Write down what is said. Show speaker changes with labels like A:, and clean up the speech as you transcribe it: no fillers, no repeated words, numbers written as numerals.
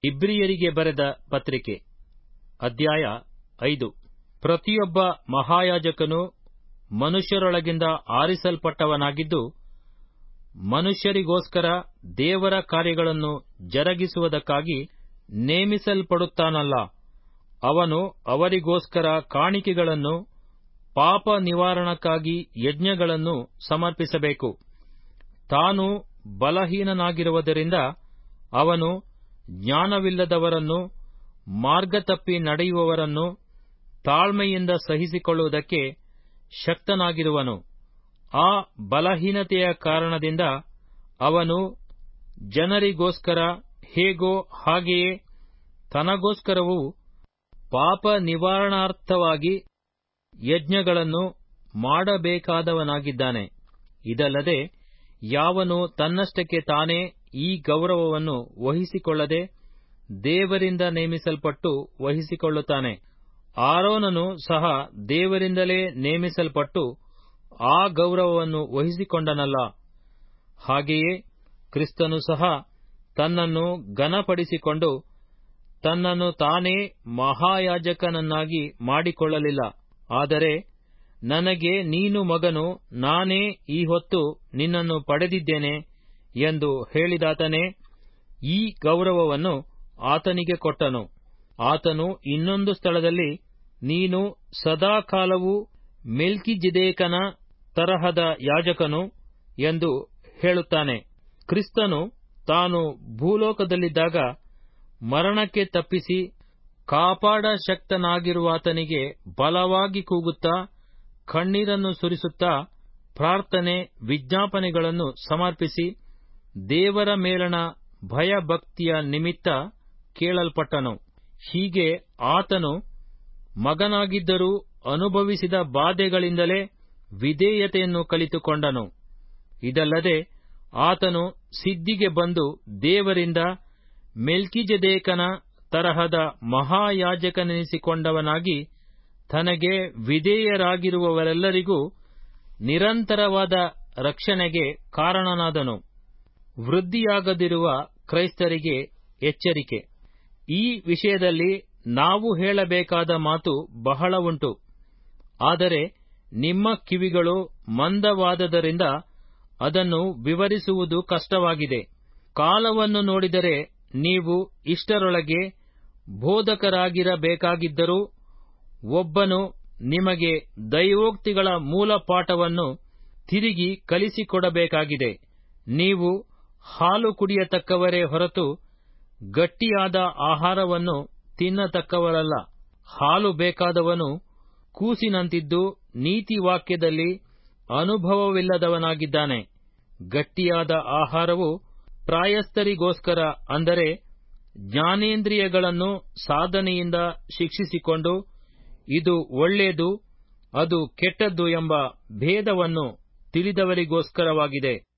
A: ಇಬ್ರಿಯರಿಗೆ ಬರೆದ ಪತ್ರಿಕೆ ಅಧ್ಯಾಯ 5. ಪ್ರತಿಯೊಬ್ಬ ಮಹಾಯಾಜಕನು ಮನುಷ್ಯರೊಳಗಿಂದ ಆರಿಸಲ್ಪಟ್ಟವನಾಗಿದ್ದು, ಮನುಷ್ಯರಿಗೋಸ್ಕರ ದೇವರ ಕಾರ್ಯಗಳನ್ನು ಜರಗಿಸುವುದಕ್ಕಾಗಿ ನೇಮಿಸಲ್ಪಡುತ್ತಾನಲ್ಲ. ಅವನು ಅವರಿಗೋಸ್ಕರ ಕಾಣಿಕೆಗಳನ್ನು, ಪಾಪ ನಿವಾರಣಕ್ಕಾಗಿ ಯಜ್ಞಗಳನ್ನು ಸಮರ್ಪಿಸಬೇಕು. ತಾನು ಬಲಹೀನನಾಗಿರುವುದರಿಂದ ಅವನು ಜ್ಞಾನವಿಲ್ಲದವರನ್ನು, ಮಾರ್ಗತಪ್ಪಿ ನಡೆಯುವವರನ್ನು ತಾಳ್ಮೆಯಿಂದ ಸಹಿಸಿಕೊಳ್ಳುವುದಕ್ಕೆ ಶಕ್ತನಾಗಿರುವನು. ಆ ಬಲಹೀನತೆಯ ಕಾರಣದಿಂದ ಅವನು ಜನರಿಗೋಸ್ಕರ ಹೇಗೋ ಹಾಗೆಯೇ ತನಗೋಸ್ಕರವೂ ಪಾಪ ನಿವಾರಣಾರ್ಥವಾಗಿ ಯಜ್ಞಗಳನ್ನು ಮಾಡಬೇಕಾದವನಾಗಿದ್ದಾನೆ. ಇದಲ್ಲದೆ ಯಾವನು ತನ್ನಷ್ಟಕ್ಕೆ ತಾನೇ ಈ ಗೌರವವನ್ನು ವಹಿಸಿಕೊಳ್ಳದೆ ದೇವರಿಂದ ನೇಮಿಸಲ್ಪಟ್ಟು ವಹಿಸಿಕೊಳ್ಳುತ್ತಾನೆ. ಆರೋನನು ಸಹ ದೇವರಿಂದಲೇ ನೇಮಿಸಲ್ಪಟ್ಟು ಆ ಗೌರವವನ್ನು ವಹಿಸಿಕೊಂಡನಲ್ಲ. ಹಾಗೆಯೇ ಕ್ರಿಸ್ತನು ಸಹ ತನ್ನನ್ನು ಘನಪಡಿಸಿಕೊಂಡು ತನ್ನನ್ನು ತಾನೇ ಮಹಾಯಾಜಕನನ್ನಾಗಿ ಮಾಡಿಕೊಳ್ಳಲಿಲ್ಲ. ಆದರೆ ನನಗೆ ನೀನು ಮಗನು, ನಾನೇ ಈ ಹೊತ್ತು ನಿನ್ನನ್ನು ಪಡೆದಿದ್ದೇನೆ ಎಂದು ಹೇಳಿದಾತನೇ ಈ ಗೌರವವನ್ನು ಆತನಿಗೆ ಕೊಟ್ಟನು. ಆತನು ಇನ್ನೊಂದು ಸ್ಥಳದಲ್ಲಿ, ನೀನು ಸದಾಕಾಲವೂ ಮೆಲ್ಕಿಜೆದೇಕನ ತರಹದ ಯಾಜಕನು ಎಂದು ಹೇಳುತ್ತಾನೆ. ಕ್ರಿಸ್ತನು ತಾನು ಭೂಲೋಕದಲ್ಲಿದ್ದಾಗ ಮರಣಕ್ಕೆ ತಪ್ಪಿಸಿ ಕಾಪಾಡಶಕ್ತನಾಗಿರುವಾತನಿಗೆ ಬಲವಾಗಿ ಕೂಗುತ್ತಾ, ಕಣ್ಣೀರನ್ನು ಸುರಿಸುತ್ತಾ, ಪ್ರಾರ್ಥನೆ ವಿಜ್ಞಾಪನೆಗಳನ್ನು ಸಮರ್ಪಿಸಿ ದೇವರ ಮೇಲಣ ಭಯಭಕ್ತಿಯ ನಿಮಿತ್ತ ಕೇಳಲ್ಪಟ್ಟನು. ಹೀಗೆ ಆತನು ಮಗನಾಗಿದ್ದರೂ ಅನುಭವಿಸಿದ ಬಾಧೆಗಳಿಂದಲೇ ವಿಧೇಯತೆಯನ್ನು ಕಲಿತುಕೊಂಡನು. ಇದಲ್ಲದೆ ಆತನು ಸಿದ್ಧಿಗೆ ಬಂದು ದೇವರಿಂದ ಮೆಲ್ಕಿಜೆದೇಕನ ತರಹದ ಮಹಾಯಾಜಕನೆನಿಸಿಕೊಂಡವನಾಗಿ ತನಗೆ ವಿಧೇಯರಾಗಿರುವವರೆಲ್ಲರಿಗೂ ನಿರಂತರವಾದ ರಕ್ಷಣೆಗೆ ಕಾರಣನಾದನು. ವೃದ್ಧಿಯಾಗದಿರುವ ಕ್ರೈಸ್ತರಿಗೆ ಎಚ್ಚರಿಕೆ. ಈ ವಿಷಯದಲ್ಲಿ ನಾವು ಹೇಳಬೇಕಾದ ಮಾತು ಬಹಳ ಉಂಟು. ಆದರೆ ನಿಮ್ಮ ಕಿವಿಗಳು ಮಂದವಾದದರಿಂದ ಅದನ್ನು ವಿವರಿಸುವುದು ಕಷ್ಟವಾಗಿದೆ. ಕಾಲವನ್ನು ನೋಡಿದರೆ ನೀವು ಇಷ್ಟರೊಳಗೆ ಬೋಧಕರಾಗಿರಬೇಕಾಗಿದ್ದರೂ ಒಬ್ಬನು ನಿಮಗೆ ದೈವೋಕ್ತಿಗಳ ಮೂಲಪಾಠವನ್ನು ತಿರುಗಿ ಕಲಿಸಿಕೊಡಬೇಕಾಗಿದೆ. ನೀವು ಹಾಲು ಕುಡಿಯತಕ್ಕವರೇ ಹೊರತು ಗಟ್ಟಿಯಾದ ಆಹಾರವನ್ನು ತಿನ್ನತಕ್ಕವರಲ್ಲ. ಹಾಲು ಬೇಕಾದವನು ಕೂಸಿನಂತಿದ್ದು ನೀತಿವಾಕ್ಯದಲ್ಲಿ ಅನುಭವವಿಲ್ಲದವನಾಗಿದ್ದಾನೆ. ಗಟ್ಟಿಯಾದ ಆಹಾರವು ಪ್ರಾಯಸ್ಥರಿಗೋಸ್ಕರ, ಅಂದರೆ ಜ್ಞಾನೇಂದ್ರಿಯಗಳನ್ನು ಸಾಧನೆಯಿಂದ ಶಿಕ್ಷಿಸಿಕೊಂಡು ಇದು ಒಳ್ಳೆಯದು ಅದು ಕೆಟ್ಟದ್ದು ಎಂಬ ಭೇದವನ್ನು ತಿಳಿದವರಿಗೋಸ್ಕರವಾಗಿದೆ.